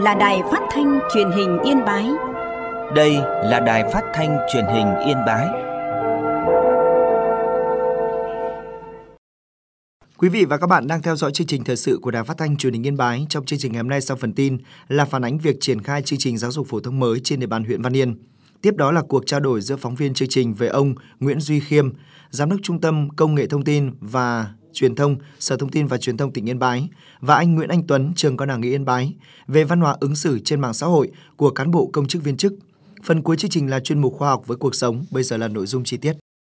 là Đài Phát thanh Truyền hình Yên Bái. Đây là Đài Phát thanh Truyền hình Yên Bái. Quý vị và các bạn đang theo dõi chương trình thời sự của Đài Phát thanh Truyền hình Yên Bái. Trong chương trình ngày hôm nay, sau phần tin là phản ánh việc triển khai chương trình giáo dục phổ thông mới trên địa bàn huyện Văn Yên. Tiếp đó là cuộc trao đổi giữa phóng viên chương trình với ông Nguyễn Duy Khiêm, Giám đốc Trung tâm Công nghệ Thông tin và Truyền thông, Sở Thông tin và Truyền thông tỉnh Yên Bái, và anh Nguyễn Anh Tuấn, trường Cao đẳng Nghề Yên Bái, về văn hóa ứng xử trên mạng xã hội của cán bộ công chức viên chức. Phần cuối chương trình là chuyên mục khoa học với cuộc sống. Bây giờ là nội dung chi tiết.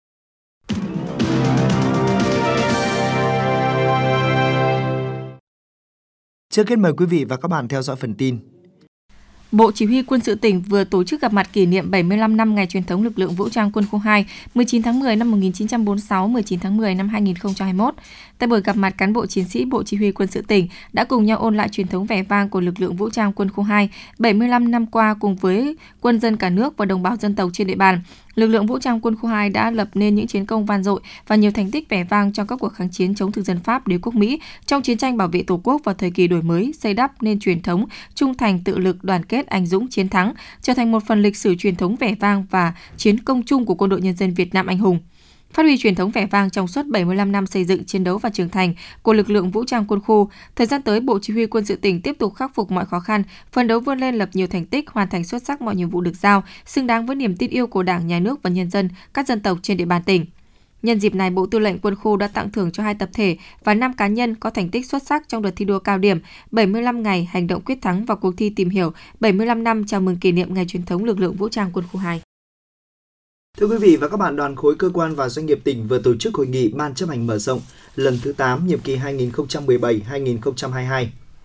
Trước hết mời quý vị và các bạn theo dõi phần tin. Bộ Chỉ huy Quân sự tỉnh vừa tổ chức gặp mặt kỷ niệm 75 năm ngày truyền thống lực lượng vũ trang Quân khu 2, 19 tháng 10 năm 1946, 19 tháng 10 năm 2021. Tại buổi gặp mặt, cán bộ chiến sĩ Bộ Chỉ huy Quân sự tỉnh đã cùng nhau ôn lại truyền thống vẻ vang của lực lượng vũ trang Quân khu 2 75 năm qua cùng với quân dân cả nước và đồng bào dân tộc trên địa bàn. Lực lượng vũ trang Quân khu 2 đã lập nên những chiến công vang dội và nhiều thành tích vẻ vang trong các cuộc kháng chiến chống thực dân Pháp, đế quốc Mỹ, trong chiến tranh bảo vệ Tổ quốc và thời kỳ đổi mới, xây đắp nên truyền thống trung thành, tự lực, đoàn kết, anh dũng, chiến thắng, trở thành một phần lịch sử truyền thống vẻ vang và chiến công chung của Quân đội Nhân dân Việt Nam anh hùng. Phát huy truyền thống vẻ vang trong suốt 75 năm xây dựng, chiến đấu và trưởng thành của lực lượng vũ trang quân khu, thời gian tới, Bộ Chỉ huy Quân sự tỉnh tiếp tục khắc phục mọi khó khăn, phấn đấu vươn lên lập nhiều thành tích, hoàn thành xuất sắc mọi nhiệm vụ được giao, xứng đáng với niềm tin yêu của Đảng, Nhà nước và nhân dân các dân tộc trên địa bàn tỉnh. Nhân dịp này, Bộ Tư lệnh Quân khu đã tặng thưởng cho 2 tập thể và 5 cá nhân có thành tích xuất sắc trong đợt thi đua cao điểm 75 ngày hành động quyết thắng và cuộc thi tìm hiểu 75 năm chào mừng kỷ niệm ngày truyền thống lực lượng vũ trang Quân khu 2. Thưa quý vị và các bạn, đoàn khối cơ quan và doanh nghiệp tỉnh vừa tổ chức hội nghị Ban chấp hành mở rộng lần thứ 8 nhiệm kỳ 2017-2022.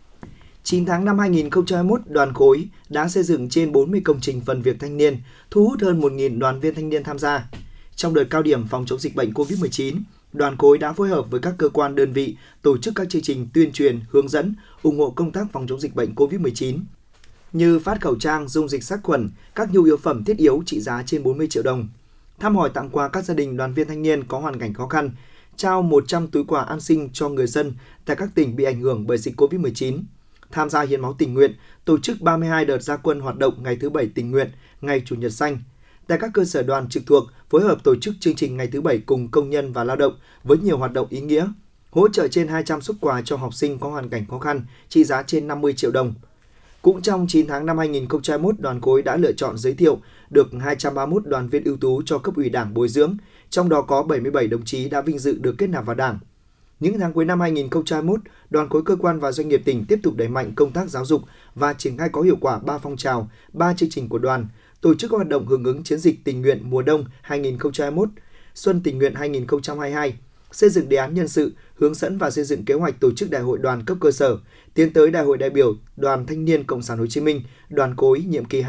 9 tháng năm 2021, đoàn khối đã xây dựng trên 40 công trình phần việc thanh niên, thu hút hơn 1.000 đoàn viên thanh niên tham gia. Trong đợt cao điểm phòng chống dịch bệnh COVID-19, đoàn khối đã phối hợp với các cơ quan đơn vị tổ chức các chương trình tuyên truyền, hướng dẫn, ủng hộ công tác phòng chống dịch bệnh COVID-19 như phát khẩu trang, dung dịch sát khuẩn, các nhu yếu phẩm thiết yếu trị giá trên 40 triệu đồng, thăm hỏi tặng quà các gia đình đoàn viên thanh niên có hoàn cảnh khó khăn, trao 100 túi quà an sinh cho người dân tại các tỉnh bị ảnh hưởng bởi dịch COVID-19, tham gia hiến máu tình nguyện, tổ chức 32 đợt ra quân hoạt động ngày thứ Bảy tình nguyện, ngày Chủ nhật xanh. Tại các cơ sở đoàn trực thuộc, phối hợp tổ chức chương trình ngày thứ Bảy cùng công nhân và lao động với nhiều hoạt động ý nghĩa, hỗ trợ trên 200 suất quà cho học sinh có hoàn cảnh khó khăn, trị giá trên 50 triệu đồng. Cũng trong 9 tháng năm 2021, đoàn khối đã lựa chọn giới thiệu được 231 đoàn viên ưu tú cho cấp ủy Đảng bồi dưỡng, trong đó có 77 đồng chí đã vinh dự được kết nạp vào Đảng. Những tháng cuối năm 2021, đoàn khối cơ quan và doanh nghiệp tỉnh tiếp tục đẩy mạnh công tác giáo dục và triển khai có hiệu quả 3 phong trào, 3 chương trình của đoàn, tổ chức các hoạt động hưởng ứng chiến dịch tình nguyện mùa đông 2021, xuân tình nguyện 2022, xây dựng đề án nhân sự, hướng dẫn và xây dựng kế hoạch tổ chức đại hội đoàn cấp cơ sở, tiến tới Đại hội đại biểu Đoàn Thanh niên Cộng sản Hồ Chí Minh, đoàn khối nhiệm kỳ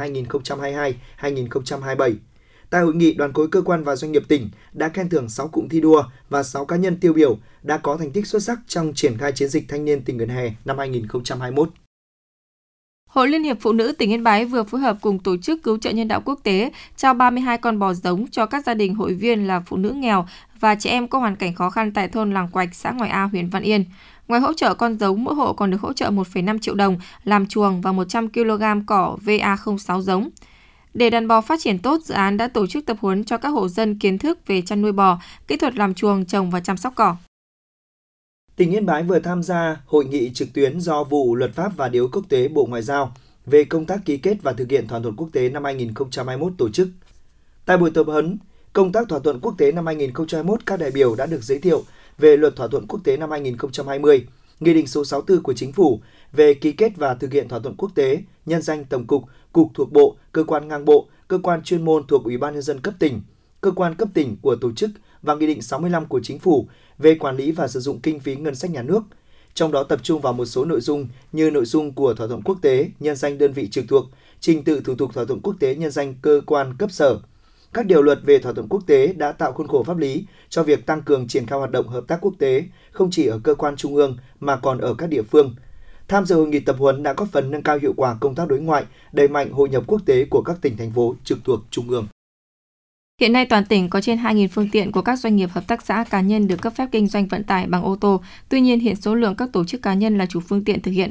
2022-2027. Tại hội nghị, đoàn khối cơ quan và doanh nghiệp tỉnh đã khen thưởng 6 cụm thi đua và 6 cá nhân tiêu biểu đã có thành tích xuất sắc trong triển khai chiến dịch thanh niên tình nguyện hè năm 2021. Hội Liên hiệp Phụ nữ tỉnh Yên Bái vừa phối hợp cùng Tổ chức Cứu trợ Nhân đạo Quốc tế trao 32 con bò giống cho các gia đình hội viên là phụ nữ nghèo và trẻ em có hoàn cảnh khó khăn tại thôn Làng Quạch, xã Ngoại A, huyện Văn Yên. Ngoài hỗ trợ con giống, mỗi hộ còn được hỗ trợ 1,5 triệu đồng làm chuồng và 100 kg cỏ VA06 giống. Để đàn bò phát triển tốt, dự án đã tổ chức tập huấn cho các hộ dân kiến thức về chăn nuôi bò, kỹ thuật làm chuồng, trồng và chăm sóc cỏ. Tỉnh Yên Bái vừa tham gia hội nghị trực tuyến do Vụ Luật pháp và Điều ước Quốc tế Bộ Ngoại giao về công tác ký kết và thực hiện thỏa thuận quốc tế năm 2021 tổ chức. Tại buổi tập huấn, công tác thỏa thuận quốc tế năm 2021, các đại biểu đã được giới thiệu về Luật thỏa thuận quốc tế năm 2020, Nghị định số 64 của Chính phủ về ký kết và thực hiện thỏa thuận quốc tế, nhân danh Tổng cục, cục thuộc bộ, cơ quan ngang bộ, cơ quan chuyên môn thuộc Ủy ban Nhân dân cấp tỉnh, cơ quan cấp tỉnh của tổ chức và Nghị định 65 của Chính phủ về quản lý và sử dụng kinh phí ngân sách nhà nước. Trong đó tập trung vào một số nội dung như nội dung của thỏa thuận quốc tế, nhân danh đơn vị trực thuộc, trình tự thủ tục thỏa thuận quốc tế nhân danh cơ quan cấp sở. Các điều luật về thỏa thuận quốc tế đã tạo khuôn khổ pháp lý cho việc tăng cường triển khai hoạt động hợp tác quốc tế, không chỉ ở cơ quan trung ương mà còn ở các địa phương. Tham dự hội nghị tập huấn đã góp phần nâng cao hiệu quả công tác đối ngoại, đẩy mạnh hội nhập quốc tế của các tỉnh, thành phố trực thuộc trung ương. Hiện nay toàn tỉnh có trên 2.000 phương tiện của các doanh nghiệp, hợp tác xã, cá nhân được cấp phép kinh doanh vận tải bằng ô tô. Tuy nhiên, hiện số lượng các tổ chức cá nhân là chủ phương tiện thực hiện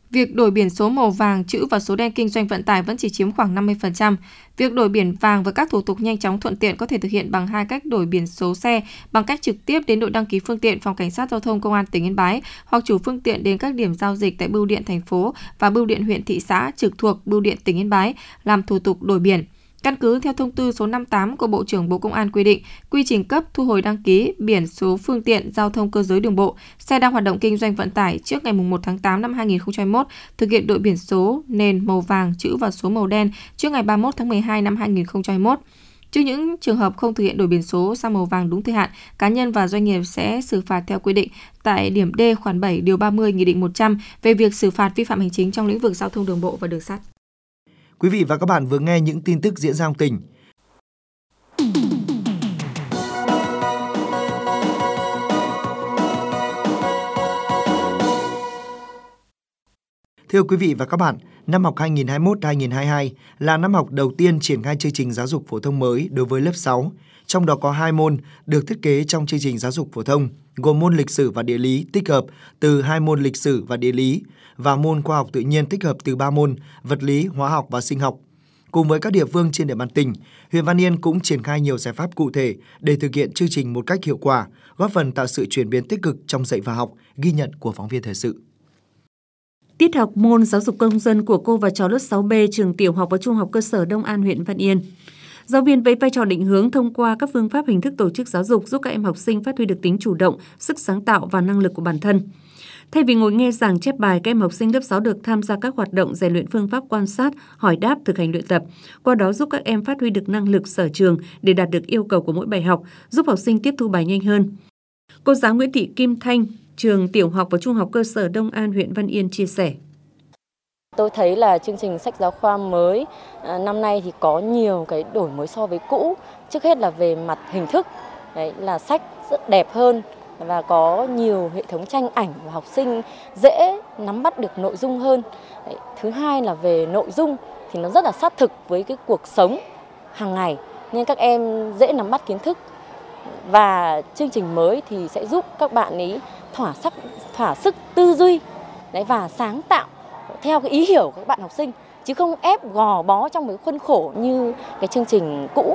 Việc đổi biển số màu vàng chữ và số đen kinh doanh vận tải vẫn chỉ chiếm khoảng 50%. Việc đổi biển vàng và các thủ tục nhanh chóng thuận tiện có thể thực hiện bằng hai cách: đổi biển số xe bằng cách trực tiếp đến đội đăng ký phương tiện Phòng Cảnh sát Giao thông Công an tỉnh Yên Bái, hoặc chủ phương tiện đến các điểm giao dịch tại bưu điện thành phố và bưu điện huyện thị xã trực thuộc bưu điện tỉnh Yên Bái làm thủ tục đổi biển. Căn cứ theo thông tư số 58 của Bộ trưởng Bộ Công an quy định, quy trình cấp, thu hồi đăng ký biển số phương tiện giao thông cơ giới đường bộ, xe đang hoạt động kinh doanh vận tải trước ngày 1 tháng 8 năm 2021, thực hiện đổi biển số nền màu vàng chữ và số màu đen trước ngày 31 tháng 12 năm 2021. Trước những trường hợp không thực hiện đổi biển số sang màu vàng đúng thời hạn, cá nhân và doanh nghiệp sẽ xử phạt theo quy định tại điểm D khoản 7 điều 30 Nghị định 100 về việc xử phạt vi phạm hành chính trong lĩnh vực giao thông đường bộ và đường sắt. Quý vị và các bạn vừa nghe những tin tức diễn ra trong tỉnh. Thưa quý vị và các bạn, năm học 2021-2022 là năm học đầu tiên triển khai chương trình giáo dục phổ thông mới đối với lớp 6, trong đó có 2 môn được thiết kế trong chương trình giáo dục phổ thông, gồm môn lịch sử và địa lý tích hợp từ 2 môn lịch sử và địa lý và môn khoa học tự nhiên tích hợp từ 3 môn vật lý, hóa học và sinh học. Cùng với các địa phương trên địa bàn tỉnh, huyện Văn Yên cũng triển khai nhiều giải pháp cụ thể để thực hiện chương trình một cách hiệu quả, góp phần tạo sự chuyển biến tích cực trong dạy và học, ghi nhận của phóng viên thời sự. Tiết học môn giáo dục công dân của cô và trò lớp 6B trường tiểu học và trung học cơ sở Đông An, huyện Văn Yên. Giáo viên với vai trò định hướng thông qua các phương pháp hình thức tổ chức giáo dục giúp các em học sinh phát huy được tính chủ động, sức sáng tạo và năng lực của bản thân. Thay vì ngồi nghe giảng chép bài, các em học sinh lớp 6 được tham gia các hoạt động rèn luyện phương pháp quan sát, hỏi đáp, thực hành luyện tập. Qua đó giúp các em phát huy được năng lực sở trường để đạt được yêu cầu của mỗi bài học, giúp học sinh tiếp thu bài nhanh hơn. Cô giáo Nguyễn Thị Kim Thanh, trường tiểu học và trung học cơ sở Đông An, huyện Văn Yên chia sẻ. Tôi thấy là chương trình sách giáo khoa mới năm nay thì có nhiều cái đổi mới so với cũ. Trước hết là về mặt hình thức, đấy là sách rất đẹp hơn và có nhiều hệ thống tranh ảnh và học sinh dễ nắm bắt được nội dung hơn. Đấy, thứ hai là về nội dung thì nó rất là sát thực với cái cuộc sống hàng ngày nên các em dễ nắm bắt kiến thức. Và chương trình mới thì sẽ giúp các bạn ấy thỏa sức tư duy đấy, và sáng tạo theo cái ý hiểu của các bạn học sinh, chứ không ép gò bó trong cái khuôn khổ như cái chương trình cũ.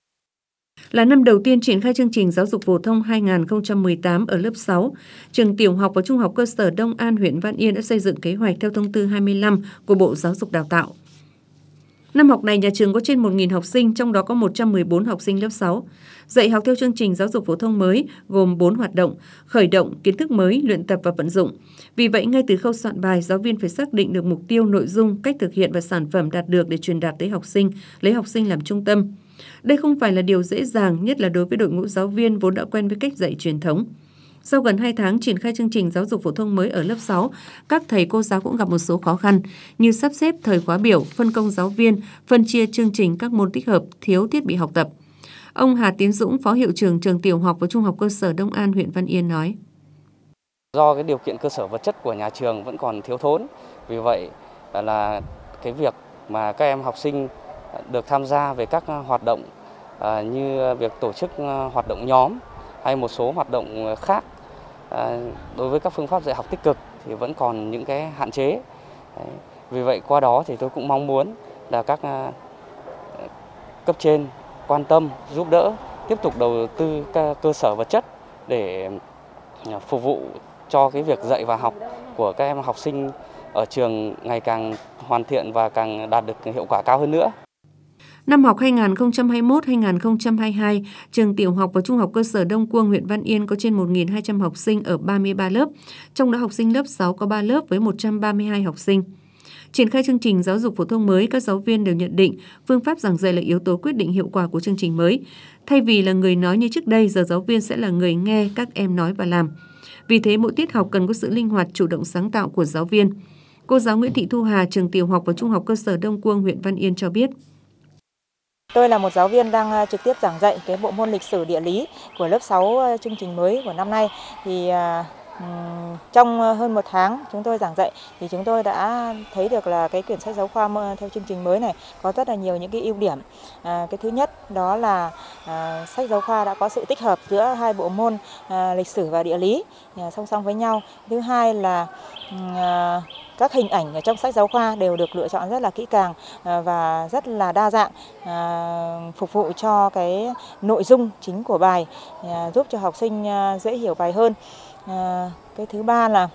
Là năm đầu tiên triển khai chương trình giáo dục phổ thông 2018 ở lớp 6, trường tiểu học và trung học cơ sở Đông An, huyện Văn Yên đã xây dựng kế hoạch theo thông tư 25 của Bộ Giáo dục Đào tạo. Năm học này, nhà trường có trên 1.000 học sinh, trong đó có 114 học sinh lớp 6. Dạy học theo chương trình giáo dục phổ thông mới gồm 4 hoạt động: khởi động, kiến thức mới, luyện tập và vận dụng. Vì vậy, ngay từ khâu soạn bài, giáo viên phải xác định được mục tiêu, nội dung, cách thực hiện và sản phẩm đạt được để truyền đạt tới học sinh, lấy học sinh làm trung tâm. Đây không phải là điều dễ dàng, nhất là đối với đội ngũ giáo viên vốn đã quen với cách dạy truyền thống. Sau gần 2 tháng triển khai chương trình giáo dục phổ thông mới ở lớp 6, các thầy cô giáo cũng gặp một số khó khăn như sắp xếp thời khóa biểu, phân công giáo viên, phân chia chương trình các môn tích hợp, thiếu thiết bị học tập. Ông Hà Tiến Dũng, Phó Hiệu trưởng trường tiểu học và trung học cơ sở Đông An, huyện Văn Yên nói. Do cái điều kiện cơ sở vật chất của nhà trường vẫn còn thiếu thốn, vì vậy là cái việc mà các em học sinh được tham gia về các hoạt động như việc tổ chức hoạt động nhóm hay một số hoạt động khác đối với các phương pháp dạy học tích cực thì vẫn còn những cái hạn chế. Vì vậy qua đó thì tôi cũng mong muốn là các cấp trên quan tâm, giúp đỡ, tiếp tục đầu tư cơ sở vật chất để phục vụ cho cái việc dạy và học của các em học sinh ở trường ngày càng hoàn thiện và càng đạt được hiệu quả cao hơn nữa. Năm học 2021-2022, trường tiểu học và trung học cơ sở Đông Cuông, huyện Văn Yên có trên 1.200 học sinh ở 33 lớp, trong đó học sinh lớp 6 có 3 lớp với 132 học sinh. Triển khai chương trình giáo dục phổ thông mới, các giáo viên đều nhận định phương pháp giảng dạy là yếu tố quyết định hiệu quả của chương trình mới. Thay vì là người nói như trước đây, giờ giáo viên sẽ là người nghe các em nói và làm. Vì thế, mỗi tiết học cần có sự linh hoạt, chủ động sáng tạo của giáo viên. Cô giáo Nguyễn Thị Thu Hà, trường tiểu học và trung học cơ sở Đông Cuông, huyện Văn Yên cho biết. Tôi là một giáo viên đang trực tiếp giảng dạy cái bộ môn lịch sử địa lý của lớp 6 chương trình mới của năm nay. Thì Trong hơn 1 tháng chúng tôi giảng dạy thì chúng tôi đã thấy được là cái quyển sách giáo khoa theo chương trình mới này có rất là nhiều những cái ưu điểm. Cái thứ nhất đó là sách giáo khoa đã có sự tích hợp giữa hai bộ môn lịch sử và địa lý song song với nhau. Thứ hai là các hình ảnh ở trong sách giáo khoa đều được lựa chọn rất là kỹ càng và rất là đa dạng, phục vụ cho cái nội dung chính của bài, giúp cho học sinh dễ hiểu bài hơn. Cái thứ ba là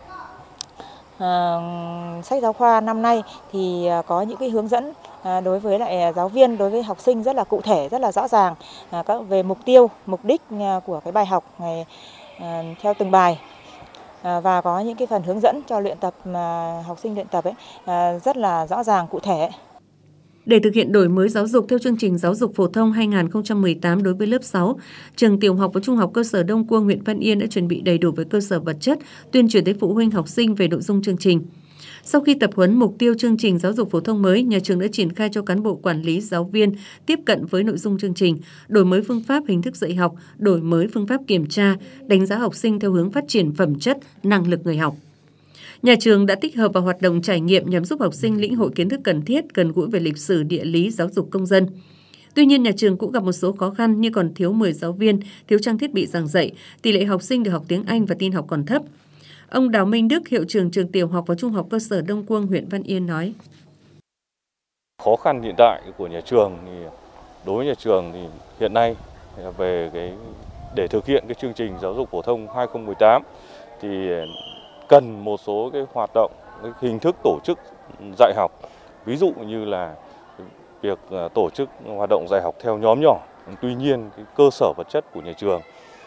sách giáo khoa năm nay thì có những cái hướng dẫn đối với lại giáo viên, đối với học sinh rất là cụ thể, rất là rõ ràng về mục tiêu, mục đích của cái bài học này theo từng bài. Và có những cái phần hướng dẫn cho luyện tập mà học sinh luyện tập rất là rõ ràng, cụ thể. Để thực hiện đổi mới giáo dục theo chương trình giáo dục phổ thông 2018 đối với lớp 6, trường tiểu học và trung học cơ sở Đông Quang, huyện Văn Yên đã chuẩn bị đầy đủ về cơ sở vật chất, tuyên truyền tới phụ huynh học sinh về nội dung chương trình. Sau khi tập huấn mục tiêu chương trình giáo dục phổ thông mới, nhà trường đã triển khai cho cán bộ quản lý, giáo viên tiếp cận với nội dung chương trình, đổi mới phương pháp hình thức dạy học, đổi mới phương pháp kiểm tra, đánh giá học sinh theo hướng phát triển phẩm chất, năng lực người học. Nhà trường đã tích hợp vào hoạt động trải nghiệm nhằm giúp học sinh lĩnh hội kiến thức cần thiết, gần gũi về lịch sử, địa lý, giáo dục công dân. Tuy nhiên, nhà trường cũng gặp một số khó khăn như còn thiếu 10 giáo viên, thiếu trang thiết bị giảng dạy, tỷ lệ học sinh được học tiếng Anh và tin học còn thấp. Ông Đào Minh Đức, hiệu trưởng trường tiểu học và trung học cơ sở Đông Quang, huyện Văn Yên nói: Khó khăn hiện tại của nhà trường thì đối với nhà trường thì hiện nay về để thực hiện cái chương trình giáo dục phổ thông 2018 thì cần một số cái hoạt động, cái hình thức tổ chức dạy học, ví dụ như là việc tổ chức hoạt động dạy học theo nhóm nhỏ. Tuy nhiên cái cơ sở vật chất của nhà trường,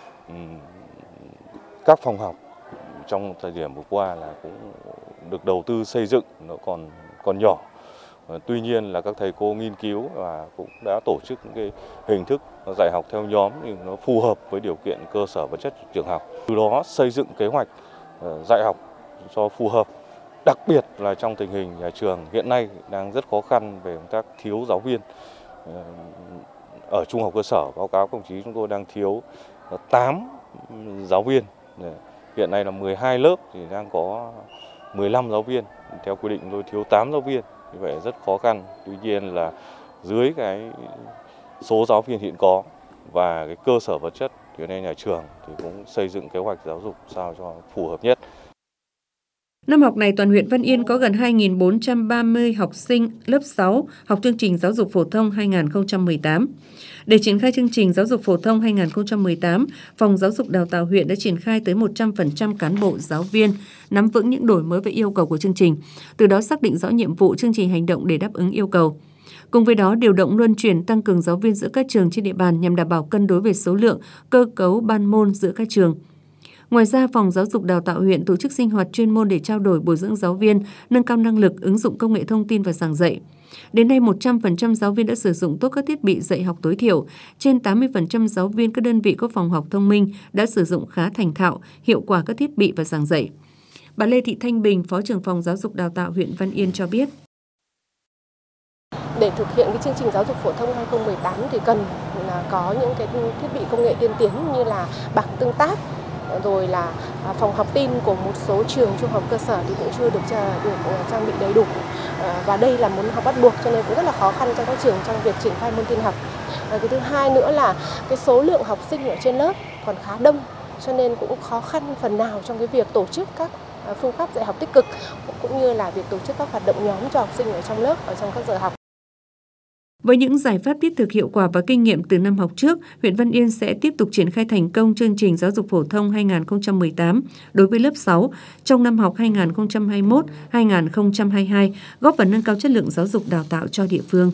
các phòng học trong thời điểm vừa qua là cũng được đầu tư xây dựng nó còn nhỏ. Tuy nhiên là các thầy cô nghiên cứu và cũng đã tổ chức những cái hình thức dạy học theo nhóm nhưng nó phù hợp với điều kiện cơ sở vật chất trường học. Từ đó xây dựng kế hoạch dạy học cho phù hợp. Đặc biệt là trong tình hình nhà trường hiện nay đang rất khó khăn về công tác thiếu giáo viên. Ở trung học cơ sở, báo cáo công chí chúng tôi đang thiếu 8 giáo viên. Hiện nay là 12 lớp thì đang có 15 giáo viên. Theo quy định tôi thiếu 8 giáo viên. Như vậy rất khó khăn. Tuy nhiên là dưới cái số giáo viên hiện có và cái cơ sở vật chất thì nên nhà trường thì cũng xây dựng kế hoạch giáo dục sao cho phù hợp nhất. Năm học này, toàn huyện Văn Yên có gần 2.430 học sinh lớp 6 học chương trình giáo dục phổ thông 2018. Để triển khai chương trình giáo dục phổ thông 2018, Phòng Giáo dục Đào tạo huyện đã triển khai tới 100% cán bộ, giáo viên, nắm vững những đổi mới và yêu cầu của chương trình, từ đó xác định rõ nhiệm vụ, chương trình hành động để đáp ứng yêu cầu. Cùng với đó, điều động luân chuyển tăng cường giáo viên giữa các trường trên địa bàn nhằm đảm bảo cân đối về số lượng, cơ cấu ban môn giữa các trường. Ngoài ra, Phòng Giáo dục Đào tạo huyện tổ chức sinh hoạt chuyên môn để trao đổi bồi dưỡng giáo viên, nâng cao năng lực, ứng dụng công nghệ thông tin và giảng dạy. Đến nay, 100% giáo viên đã sử dụng tốt các thiết bị dạy học tối thiểu. Trên 80% giáo viên các đơn vị có phòng học thông minh đã sử dụng khá thành thạo, hiệu quả các thiết bị và giảng dạy. Bà Lê Thị Thanh Bình, Phó trưởng Phòng Giáo dục Đào tạo huyện Văn Yên cho biết: Để thực hiện cái chương trình giáo dục phổ thông 2018 thì cần là có những cái thiết bị công nghệ tiên tiến như là bảng tương tác, rồi là phòng học tin của một số trường trung học cơ sở thì cũng chưa được trang bị đầy đủ, và đây là môn học bắt buộc cho nên cũng rất là khó khăn cho các trường trong việc triển khai môn tin học. Cái thứ hai nữa là cái số lượng học sinh ở trên lớp còn khá đông cho nên cũng khó khăn phần nào trong cái việc tổ chức các phương pháp dạy học tích cực cũng như là việc tổ chức các hoạt động nhóm cho học sinh ở trong lớp, ở trong các giờ học. Với những giải pháp thiết thực, hiệu quả và kinh nghiệm từ năm học trước, huyện Văn Yên sẽ tiếp tục triển khai thành công chương trình giáo dục phổ thông 2018 đối với lớp 6 trong năm học 2021-2022, góp phần nâng cao chất lượng giáo dục đào tạo cho địa phương.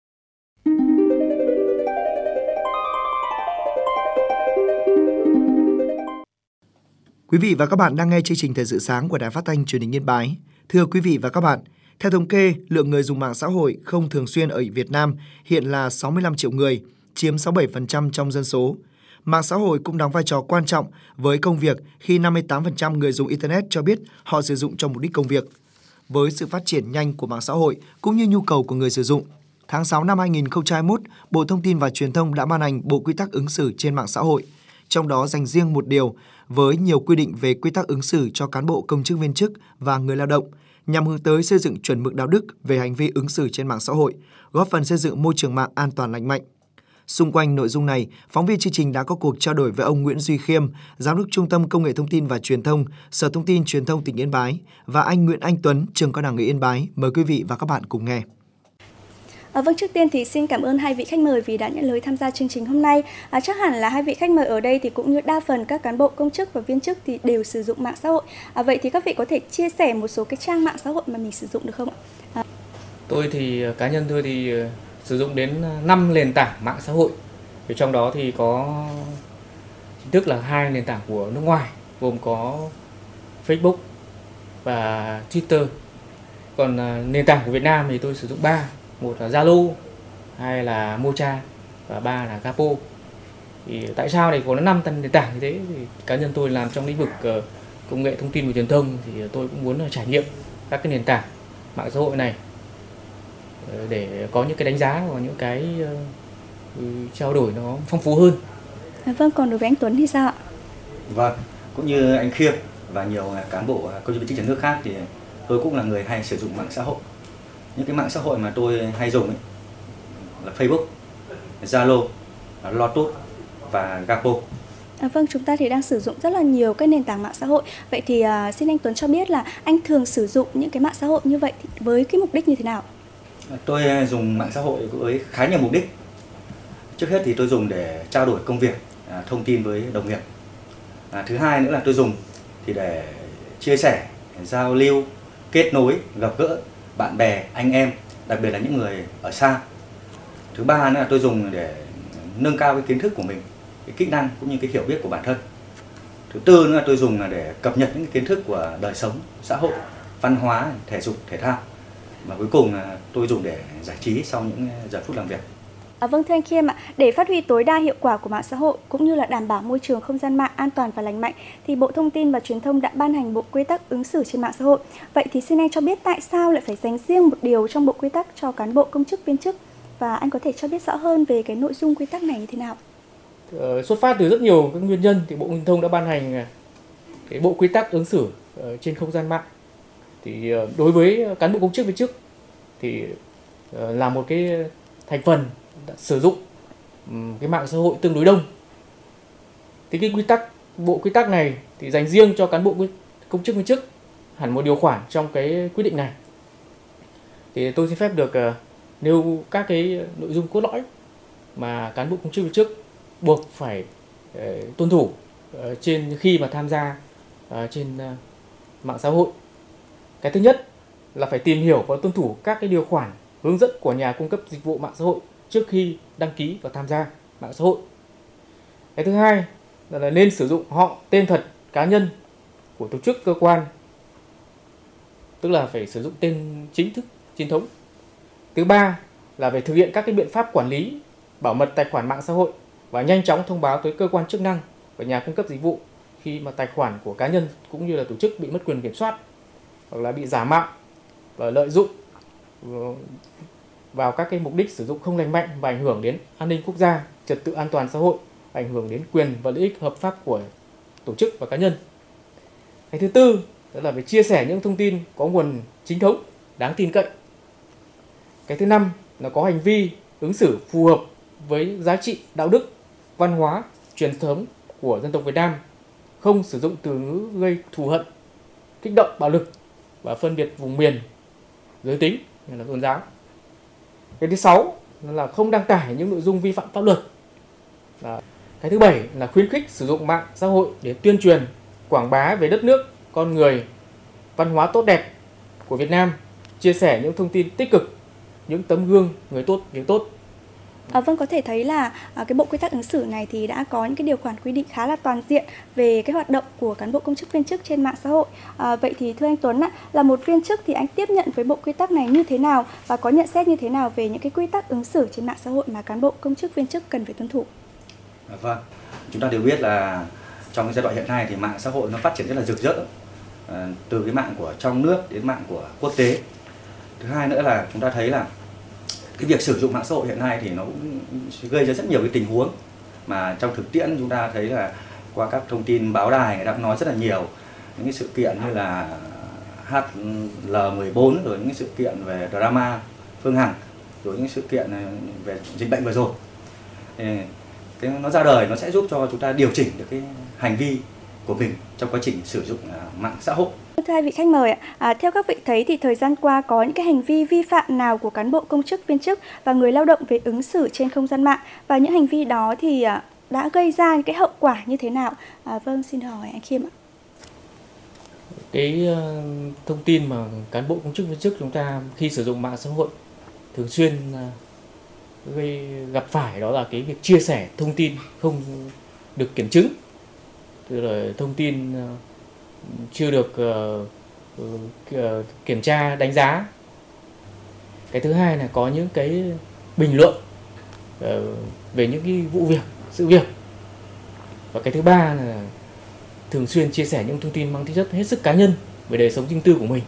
Quý vị và các bạn đang nghe chương trình Thời sự sáng của Đài Phát thanh Truyền hình Yên Bái. Thưa quý vị và các bạn, theo thống kê, lượng người dùng mạng xã hội không thường xuyên ở Việt Nam hiện là 65 triệu người, chiếm 67% trong dân số. Mạng xã hội cũng đóng vai trò quan trọng với công việc khi 58% người dùng Internet cho biết họ sử dụng cho mục đích công việc. Với sự phát triển nhanh của mạng xã hội cũng như nhu cầu của người sử dụng, tháng 6 năm 2021, Bộ Thông tin và Truyền thông đã ban hành Bộ Quy tắc ứng xử trên mạng xã hội. trong đó dành riêng một điều với nhiều quy định về quy tắc ứng xử cho cán bộ công chức viên chức và người lao động, nhằm hướng tới xây dựng chuẩn mực đạo đức về hành vi ứng xử trên mạng xã hội, góp phần xây dựng môi trường mạng an toàn lành mạnh. Xung quanh nội dung này, phóng viên chương trình đã có cuộc trao đổi với ông Nguyễn Duy Khiêm, Giám đốc Trung tâm Công nghệ Thông tin và Truyền thông, Sở Thông tin Truyền thông tỉnh Yên Bái và anh Nguyễn Anh Tuấn, trường Cao đẳng Nghề Yên Bái. Mời quý vị và các bạn cùng nghe. Vâng, trước tiên thì xin cảm ơn hai vị khách mời vì đã nhận lời tham gia chương trình hôm nay. Chắc hẳn là hai vị khách mời ở đây thì cũng như đa phần các cán bộ công chức và viên chức thì đều sử dụng mạng xã hội. Vậy thì các vị có thể chia sẻ một số cái trang mạng xã hội mà mình sử dụng được không ạ? Tôi thì cá nhân tôi thì sử dụng đến 5 nền tảng mạng xã hội. Trong đó thì có chính thức là 2 nền tảng của nước ngoài, gồm có Facebook và Twitter. Còn nền tảng của Việt Nam thì tôi sử dụng 3, một là Zalo, 2 là Mocha và 3 là Gapo. Thì tại sao để có 5 nền tảng như thế? Thì cá nhân tôi làm trong lĩnh vực công nghệ thông tin và truyền thông thì tôi cũng muốn trải nghiệm các cái nền tảng mạng xã hội này để có những cái đánh giá và những cái trao đổi nó phong phú hơn. Vâng, còn đối với anh Tuấn thì sao ạ? Vâng, cũng như anh Khiêm và nhiều cán bộ công chức viên chức nhà nước khác thì tôi cũng là người hay sử dụng mạng xã hội. Những cái mạng xã hội mà tôi hay dùng ấy là Facebook, Zalo, Lotus và Gapo. Vâng, chúng ta thì đang sử dụng rất là nhiều các nền tảng mạng xã hội. Vậy thì xin anh Tuấn cho biết là anh thường sử dụng những cái mạng xã hội như vậy thì với cái mục đích như thế nào? Tôi dùng mạng xã hội với khá nhiều mục đích. Trước hết thì tôi dùng để trao đổi công việc, thông tin với đồng nghiệp. Thứ hai nữa là tôi dùng thì để chia sẻ, giao lưu, kết nối, gặp gỡ bạn bè, anh em, đặc biệt là những người ở xa. Thứ ba nữa là tôi dùng để nâng cao cái kiến thức của mình, cái kỹ năng cũng như cái hiểu biết của bản thân. Thứ tư nữa là tôi dùng là để cập nhật những cái kiến thức của đời sống, xã hội, văn hóa, thể dục, thể thao. Và cuối cùng là tôi dùng để giải trí sau những giờ phút làm việc. Vâng, thưa anh Khiêm ạ, để phát huy tối đa hiệu quả của mạng xã hội cũng như là đảm bảo môi trường không gian mạng an toàn và lành mạnh thì Bộ Thông tin và Truyền thông đã ban hành Bộ Quy tắc ứng xử trên mạng xã hội. Vậy thì xin anh cho biết tại sao lại phải dành riêng một điều trong Bộ Quy tắc cho cán bộ công chức viên chức, và anh có thể cho biết rõ hơn về cái nội dung quy tắc này như thế nào? Xuất phát từ rất nhiều các nguyên nhân thì Bộ Thông tin đã ban hành cái Bộ Quy tắc ứng xử trên không gian mạng. Thì đối với cán bộ công chức viên chức thì là một cái thành phần đã sử dụng cái mạng xã hội tương đối đông. Thì cái bộ quy tắc này thì dành riêng cho cán bộ công chức viên chức hẳn một điều khoản trong cái quyết định này. Thì tôi xin phép được nêu các cái nội dung cốt lõi mà cán bộ công chức viên chức buộc phải tuân thủ trên khi mà tham gia trên mạng xã hội. Cái thứ nhất là phải tìm hiểu và tuân thủ các cái điều khoản hướng dẫn của nhà cung cấp dịch vụ mạng xã hội trước khi đăng ký và tham gia mạng xã hội. Cái thứ hai là nên sử dụng họ, tên thật cá nhân của tổ chức cơ quan, tức là phải sử dụng tên chính thức, chính thống. Thứ ba là phải thực hiện các cái biện pháp quản lý, bảo mật tài khoản mạng xã hội và nhanh chóng thông báo tới cơ quan chức năng và nhà cung cấp dịch vụ khi mà tài khoản của cá nhân cũng như là tổ chức bị mất quyền kiểm soát hoặc là bị giả mạo và lợi dụng vào các cái mục đích sử dụng không lành mạnh và ảnh hưởng đến an ninh quốc gia, trật tự an toàn xã hội, ảnh hưởng đến quyền và lợi ích hợp pháp của tổ chức và cá nhân. Cái thứ tư đó là phải chia sẻ những thông tin có nguồn chính thống, đáng tin cậy. Cái thứ năm là có hành vi ứng xử phù hợp với giá trị đạo đức, văn hóa, truyền thống của dân tộc Việt Nam, không sử dụng từ ngữ gây thù hận, kích động bạo lực và phân biệt vùng miền, giới tính hay là tôn giáo. Cái thứ sáu là không đăng tải những nội dung vi phạm pháp luật. Cái thứ bảy là khuyến khích sử dụng mạng xã hội để tuyên truyền, quảng bá về đất nước, con người, văn hóa tốt đẹp của Việt Nam, chia sẻ những thông tin tích cực, những tấm gương người tốt, việc tốt. Vâng, có thể thấy là cái bộ quy tắc ứng xử này thì đã có những cái điều khoản quy định khá là toàn diện về cái hoạt động của cán bộ công chức viên chức trên mạng xã hội. Vậy thì thưa anh Tuấn, là một viên chức thì anh tiếp nhận với bộ quy tắc này như thế nào và có nhận xét như thế nào về những cái quy tắc ứng xử trên mạng xã hội mà cán bộ công chức viên chức cần phải tuân thủ? Vâng, chúng ta đều biết là trong cái giai đoạn hiện nay thì mạng xã hội nó phát triển rất là rực rỡ, từ cái mạng của trong nước đến mạng của quốc tế. Thứ hai nữa là chúng ta thấy là cái việc sử dụng mạng xã hội hiện nay thì nó cũng gây ra rất nhiều cái tình huống mà trong thực tiễn chúng ta thấy là qua các thông tin báo đài người ta cũng nói rất là nhiều những cái sự kiện như là HL14, rồi những cái sự kiện về drama Phương Hằng, rồi những sự kiện về dịch bệnh vừa rồi. Cái nó ra đời nó sẽ giúp cho chúng ta điều chỉnh được cái hành vi của mình trong quá trình sử dụng mạng xã hội. Thưa hai vị khách mời ạ, theo các vị thấy thì thời gian qua có những cái hành vi vi phạm nào của cán bộ công chức, viên chức và người lao động về ứng xử trên không gian mạng, và những hành vi đó thì đã gây ra những cái hậu quả như thế nào? Vâng, xin hỏi anh Khiêm ạ. Cái thông tin mà cán bộ công chức viên chức chúng ta khi sử dụng mạng xã hội thường xuyên gặp phải đó là cái việc chia sẻ thông tin không được kiểm chứng, tức là thông tin chưa được kiểm tra đánh giá. Cái thứ hai là có những cái bình luận về những cái vụ việc, sự việc. Và cái thứ ba là thường xuyên chia sẻ những thông tin mang tính chất hết sức cá nhân về đời sống riêng tư của mình.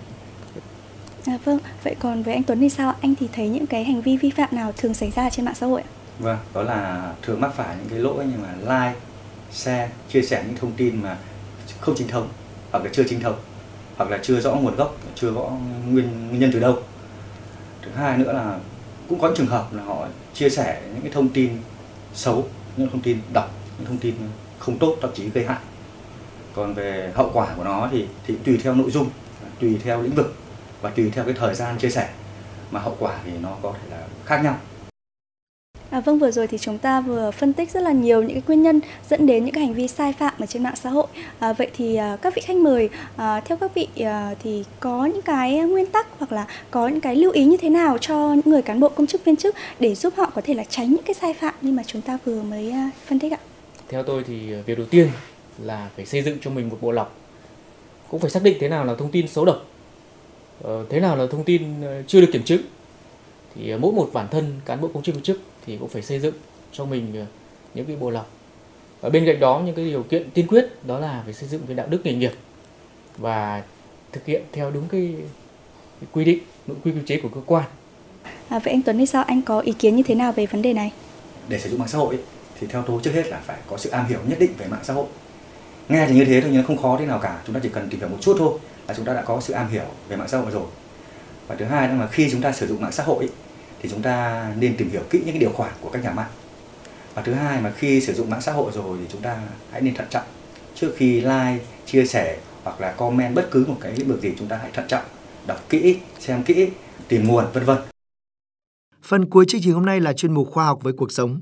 Vâng, vậy còn với anh Tuấn thì sao? Anh thì thấy những cái hành vi vi phạm nào thường xảy ra trên mạng xã hội ạ? Vâng, đó là thường mắc phải những cái lỗi như mà like, share, chia sẻ những thông tin mà không chính thống, hoặc là chưa chính thống, hoặc là chưa rõ nguồn gốc, chưa rõ nguyên nhân từ đâu. Thứ hai nữa là cũng có trường hợp là họ chia sẻ những cái thông tin xấu, những thông tin độc, những thông tin không tốt, thậm chí gây hại. Còn về hậu quả của nó thì tùy theo nội dung, tùy theo lĩnh vực và tùy theo cái thời gian chia sẻ mà hậu quả thì nó có thể là khác nhau. Vâng, vừa rồi thì chúng ta vừa phân tích rất là nhiều những cái nguyên nhân dẫn đến những cái hành vi sai phạm ở trên mạng xã hội. Vậy thì các vị khách mời, theo các vị thì có những cái nguyên tắc hoặc là có những cái lưu ý như thế nào cho những người cán bộ công chức viên chức để giúp họ có thể là tránh những cái sai phạm như mà chúng ta vừa mới phân tích ạ? Theo tôi thì việc đầu tiên là phải xây dựng cho mình một bộ lọc. Cũng phải xác định thế nào là thông tin xấu độc, thế nào là thông tin chưa được kiểm chứng. Thì mỗi một bản thân cán bộ công chức viên chức thì cũng phải xây dựng cho mình những cái bộ lọc. Và bên cạnh đó những cái điều kiện tiên quyết đó là phải xây dựng cái đạo đức nghề nghiệp và thực hiện theo đúng cái quy định, nội quy quy chế của cơ quan. Vậy anh Tuấn thì sao? Anh có ý kiến như thế nào về vấn đề này? Để sử dụng mạng xã hội thì theo tôi trước hết là phải có sự am hiểu nhất định về mạng xã hội. Nghe thì như thế thôi nhưng không khó thế nào cả, chúng ta chỉ cần tìm hiểu một chút thôi là chúng ta đã có sự am hiểu về mạng xã hội rồi. Và thứ hai là khi chúng ta sử dụng mạng xã hội thì chúng ta nên tìm hiểu kỹ những cái điều khoản của các nhà mạng. Và thứ hai mà khi sử dụng mạng xã hội rồi thì chúng ta hãy nên thận trọng. Trước khi like, chia sẻ hoặc là comment bất cứ một cái lĩnh vực gì, chúng ta hãy thận trọng, đọc kỹ, xem kỹ, tìm nguồn v.v. Phần cuối chương trình hôm nay là chuyên mục Khoa học với cuộc sống.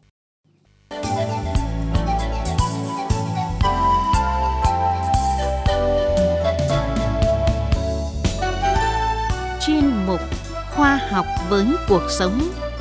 Chuyên mục Khoa học với cuộc sống.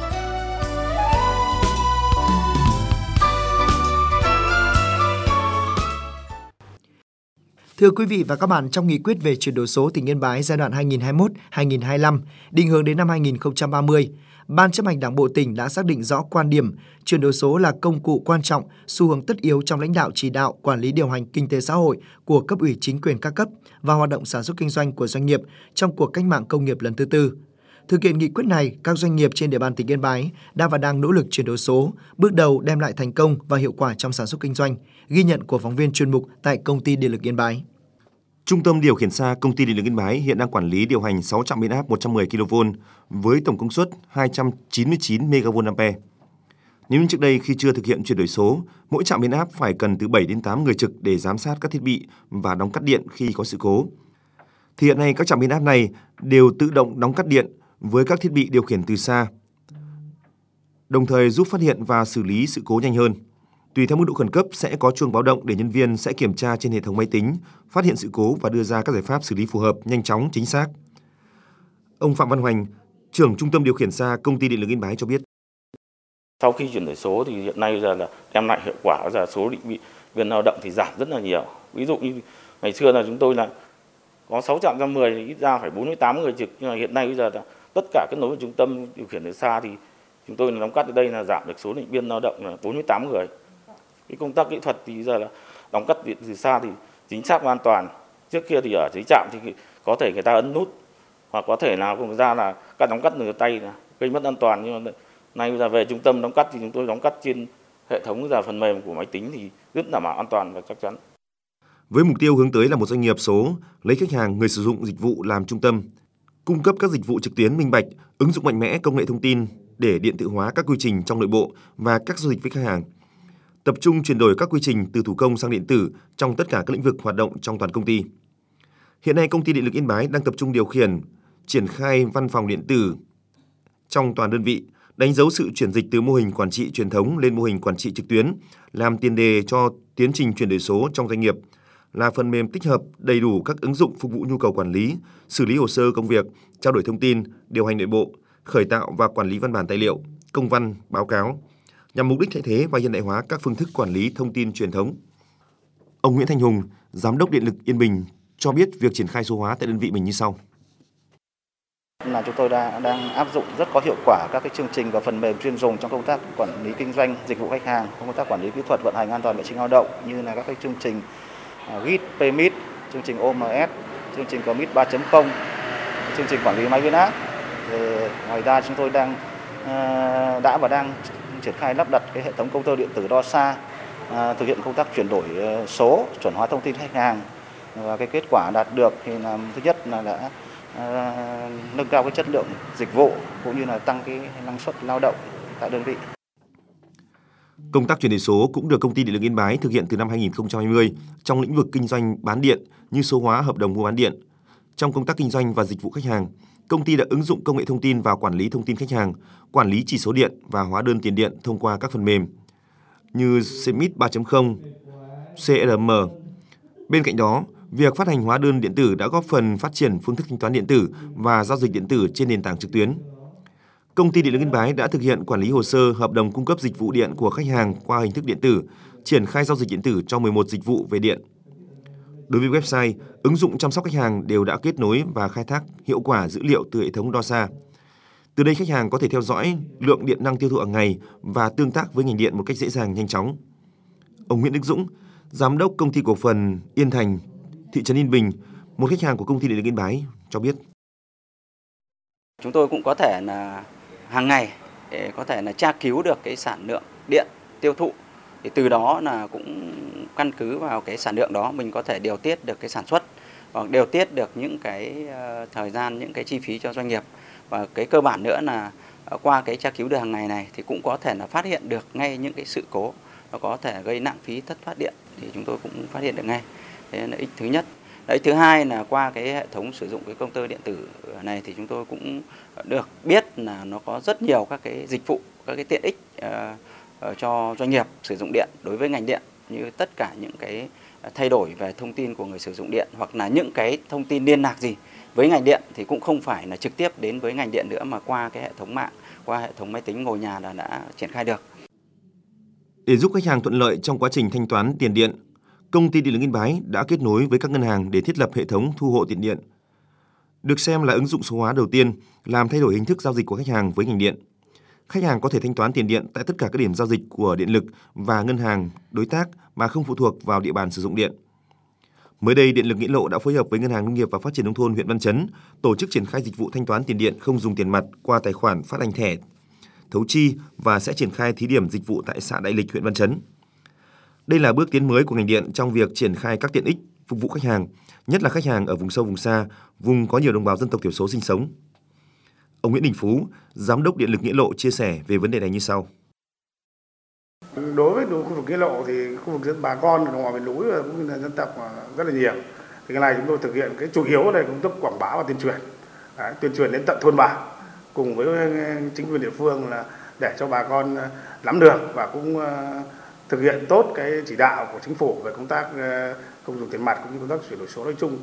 Thưa quý vị và các bạn, trong nghị quyết về chuyển đổi số tỉnh Yên Bái giai đoạn 2021-2025, định hướng đến năm 2030, Ban chấp hành Đảng bộ tỉnh đã xác định rõ quan điểm chuyển đổi số là công cụ quan trọng, xu hướng tất yếu trong lãnh đạo chỉ đạo, quản lý điều hành kinh tế xã hội của cấp ủy chính quyền các cấp và hoạt động sản xuất kinh doanh của doanh nghiệp trong cuộc cách mạng công nghiệp lần thứ tư. Thực hiện nghị quyết này, các doanh nghiệp trên địa bàn tỉnh Yên Bái đã và đang nỗ lực chuyển đổi số, bước đầu đem lại thành công và hiệu quả trong sản xuất kinh doanh, ghi nhận của phóng viên chuyên mục tại Công ty Điện lực Yên Bái. Trung tâm điều khiển xa Công ty Điện lực Yên Bái hiện đang quản lý điều hành 6 trạm biến áp 110 kV với tổng công suất 299 MVA. Nếu như trước đây khi chưa thực hiện chuyển đổi số, mỗi trạm biến áp phải cần từ 7 đến 8 người trực để giám sát các thiết bị và đóng cắt điện khi có sự cố, thì hiện nay các trạm biến áp này đều tự động đóng cắt điện với các thiết bị điều khiển từ xa, đồng thời giúp phát hiện và xử lý sự cố nhanh hơn. Tùy theo mức độ khẩn cấp sẽ có chuông báo động để nhân viên sẽ kiểm tra trên hệ thống máy tính, phát hiện sự cố và đưa ra các giải pháp xử lý phù hợp, nhanh chóng, chính xác. Ông Phạm Văn Hoành, trưởng Trung tâm điều khiển xa Công ty Điện lực Yên Bái cho biết. Sau khi chuyển đổi số thì hiện nay giờ là đem lại hiệu quả, giờ số định viên lao động thì giảm rất là nhiều. Ví dụ như ngày xưa là chúng tôi là có 6 trạm 110 thì ít ra phải 48 người trực, nhưng mà hiện nay bây giờ là tất cả kết nối với trung tâm điều khiển từ xa thì chúng tôi là đóng cắt ở đây là giảm được số định viên lao động là 48 người. Cái công tác kỹ thuật thì giờ là đóng cắt điện từ xa thì chính xác và an toàn. Trước kia thì ở dưới trạm thì có thể người ta ấn nút hoặc có thể nào cũng ra là các đóng cắt từ tay là gây mất an toàn, nhưng mà nay bây giờ về trung tâm đóng cắt thì chúng tôi đóng cắt trên hệ thống phần mềm của máy tính thì rất đảm bảo an toàn và chắc chắn. Với mục tiêu hướng tới là một doanh nghiệp số, lấy khách hàng, người sử dụng dịch vụ làm trung tâm, cung cấp các dịch vụ trực tuyến minh bạch, ứng dụng mạnh mẽ công nghệ thông tin để điện tử hóa các quy trình trong nội bộ và các giao dịch với khách hàng. Tập trung chuyển đổi các quy trình từ thủ công sang điện tử trong tất cả các lĩnh vực hoạt động trong toàn công ty. Hiện nay, Công ty Điện lực Yên Bái đang tập trung điều khiển, triển khai văn phòng điện tử trong toàn đơn vị, đánh dấu sự chuyển dịch từ mô hình quản trị truyền thống lên mô hình quản trị trực tuyến, làm tiền đề cho tiến trình chuyển đổi số trong doanh nghiệp, là phần mềm tích hợp đầy đủ các ứng dụng phục vụ nhu cầu quản lý, xử lý hồ sơ công việc, trao đổi thông tin, điều hành nội bộ, khởi tạo và quản lý văn bản tài liệu, công văn, báo cáo, nhằm mục đích thay thế và hiện đại hóa các phương thức quản lý thông tin truyền thống. Ông Nguyễn Thanh Hùng, Giám đốc Điện lực Yên Bình cho biết việc triển khai số hóa tại đơn vị mình như sau. Là chúng tôi đang áp dụng rất có hiệu quả các cái chương trình và phần mềm chuyên dùng trong công tác quản lý kinh doanh, dịch vụ khách hàng, công tác quản lý kỹ thuật, vận hành an toàn vệ sinh lao động, như là các cái chương trình GIT, PMIT, chương trình OMS, chương trình CMIT 3.0, chương trình quản lý máy biến áp. Ngoài ra chúng tôi đã và đang triển khai lắp đặt cái hệ thống công tơ điện tử đo xa, thực hiện công tác chuyển đổi số, chuẩn hóa thông tin khách hàng. Và cái kết quả đạt được thì là thứ nhất là đã nâng cao cái chất lượng dịch vụ cũng như là tăng cái năng suất lao động tại đơn vị. Công tác chuyển đổi số cũng được Công ty Điện lực Yên Bái thực hiện từ năm 2020 trong lĩnh vực kinh doanh bán điện như số hóa hợp đồng mua bán điện. Trong công tác kinh doanh và dịch vụ khách hàng, công ty đã ứng dụng công nghệ thông tin vào quản lý thông tin khách hàng, quản lý chỉ số điện và hóa đơn tiền điện thông qua các phần mềm như CMIT 3.0, CRM. Bên cạnh đó, việc phát hành hóa đơn điện tử đã góp phần phát triển phương thức thanh toán điện tử và giao dịch điện tử trên nền tảng trực tuyến. Công ty Điện lực Yên Bái đã thực hiện quản lý hồ sơ hợp đồng cung cấp dịch vụ điện của khách hàng qua hình thức điện tử, triển khai giao dịch điện tử cho 11 dịch vụ về điện. Đối với website, ứng dụng chăm sóc khách hàng đều đã kết nối và khai thác hiệu quả dữ liệu từ hệ thống đo xa. Từ đây khách hàng có thể theo dõi lượng điện năng tiêu thụ hàng ngày và tương tác với ngành điện một cách dễ dàng, nhanh chóng. Ông Nguyễn Đức Dũng, Giám đốc Công ty Cổ phần Yên Thành, thị trấn Yên Bình, một khách hàng của Công ty Điện lực Yên Bái cho biết. Chúng tôi cũng có thể là hàng ngày để có thể là tra cứu được cái sản lượng điện tiêu thụ. Thì từ đó là cũng căn cứ vào cái sản lượng đó mình có thể điều tiết được cái sản xuất hoặc điều tiết được những cái thời gian, những cái chi phí cho doanh nghiệp. Và cái cơ bản nữa là qua cái tra cứu được hàng ngày này thì cũng có thể là phát hiện được ngay những cái sự cố nó có thể gây lãng phí thất thoát điện thì chúng tôi cũng phát hiện được ngay. Thế là ích thứ nhất. Đấy, thứ hai là qua cái hệ thống sử dụng cái công tơ điện tử này thì chúng tôi cũng được biết là nó có rất nhiều các cái dịch vụ, các cái tiện ích cho doanh nghiệp sử dụng điện đối với ngành điện, như tất cả những cái thay đổi về thông tin của người sử dụng điện hoặc là những cái thông tin liên lạc gì với ngành điện thì cũng không phải là trực tiếp đến với ngành điện nữa mà qua cái hệ thống mạng, qua hệ thống máy tính ngồi nhà là đã triển khai được. Để giúp khách hàng thuận lợi trong quá trình thanh toán tiền điện, Công ty Điện lực Yên Bái đã kết nối với các ngân hàng để thiết lập hệ thống thu hộ tiền điện. Được xem là ứng dụng số hóa đầu tiên làm thay đổi hình thức giao dịch của khách hàng với ngành điện. Khách hàng có thể thanh toán tiền điện tại tất cả các điểm giao dịch của điện lực và ngân hàng đối tác mà không phụ thuộc vào địa bàn sử dụng điện. Mới đây, Điện lực Nghĩa Lộ đã phối hợp với Ngân hàng Nông nghiệp và Phát triển Nông thôn huyện Văn Chấn tổ chức triển khai dịch vụ thanh toán tiền điện không dùng tiền mặt qua tài khoản phát hành thẻ thấu chi và sẽ triển khai thí điểm dịch vụ tại xã Đại Lịch, huyện Văn Chấn. Đây là bước tiến mới của ngành điện trong việc triển khai các tiện ích phục vụ khách hàng, nhất là khách hàng ở vùng sâu vùng xa, vùng có nhiều đồng bào dân tộc thiểu số sinh sống. Ông Nguyễn Đình Phú, Giám đốc Điện lực Nghĩa Lộ chia sẻ về vấn đề này như sau. Đối với khu vực Nghĩa Lộ thì khu vực dân bà con đồng bào miền núi và cũng như là dân tộc rất là nhiều. Thì cái này chúng tôi thực hiện cái chủ yếu là công tác quảng bá và tuyên truyền. Đấy, tuyên truyền đến tận thôn bản cùng với chính quyền địa phương là để cho bà con nắm được và cũng thực hiện tốt cái chỉ đạo của chính phủ về công tác không dùng tiền mặt cũng như công tác chuyển đổi số nói chung.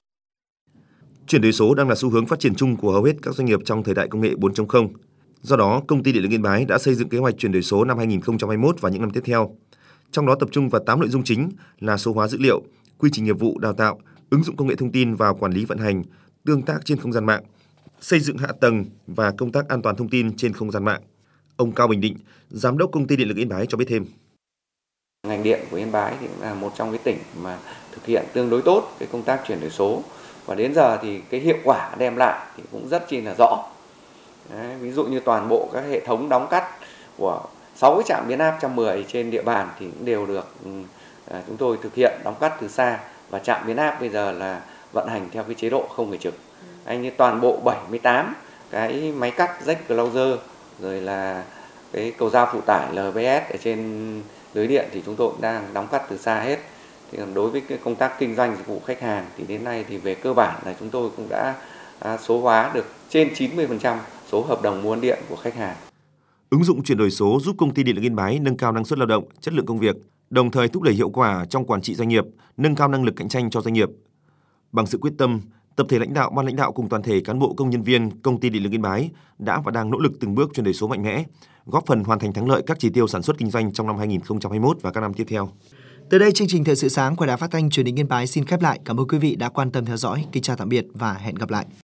Chuyển đổi số đang là xu hướng phát triển chung của hầu hết các doanh nghiệp trong thời đại công nghệ 4.0. Do đó, Công ty Điện lực Yên Bái đã xây dựng kế hoạch chuyển đổi số năm 2021 và những năm tiếp theo. Trong đó tập trung vào 8 nội dung chính là số hóa dữ liệu, quy trình nghiệp vụ đào tạo, ứng dụng công nghệ thông tin vào quản lý vận hành, tương tác trên không gian mạng, xây dựng hạ tầng và công tác an toàn thông tin trên không gian mạng. Ông Cao Bình Định, Giám đốc Công ty Điện lực Yên Bái cho biết thêm. Ngành điện của Yên Bái thì cũng là một trong cái tỉnh mà thực hiện tương đối tốt cái công tác chuyển đổi số và đến giờ thì cái hiệu quả đem lại thì cũng rất chi là rõ. Đấy, ví dụ như toàn bộ các hệ thống đóng cắt của 6 cái trạm biến áp 110 trên địa bàn thì cũng đều được chúng tôi thực hiện đóng cắt từ xa, và trạm biến áp bây giờ là vận hành theo cái chế độ không người trực. Anh như toàn bộ 78 cái máy cắt jack closer rồi là cái cầu dao phụ tải LVS ở trên lưới điện thì chúng tôi cũng đang đóng cắt từ xa hết. Thì còn đối với cái công tác kinh doanh dịch vụ khách hàng thì đến nay thì về cơ bản là chúng tôi cũng đã số hóa được trên 90% số hợp đồng mua điện của khách hàng. Ứng dụng chuyển đổi số giúp Công ty Điện lực Yên Bái nâng cao năng suất lao động, chất lượng công việc, đồng thời thúc đẩy hiệu quả trong quản trị doanh nghiệp, nâng cao năng lực cạnh tranh cho doanh nghiệp. Bằng sự quyết tâm, tập thể lãnh đạo, ban lãnh đạo cùng toàn thể cán bộ công nhân viên Công ty Điện lực Yên Bái đã và đang nỗ lực từng bước chuyển đổi số mạnh mẽ, góp phần hoàn thành thắng lợi các chỉ tiêu sản xuất kinh doanh trong năm 2021 và các năm tiếp theo. Tới đây, chương trình Thời sự sáng của Đài Phát thanh Truyền hình Yên Bái xin khép lại. Cảm ơn quý vị đã quan tâm theo dõi. Kính chào tạm biệt và hẹn gặp lại.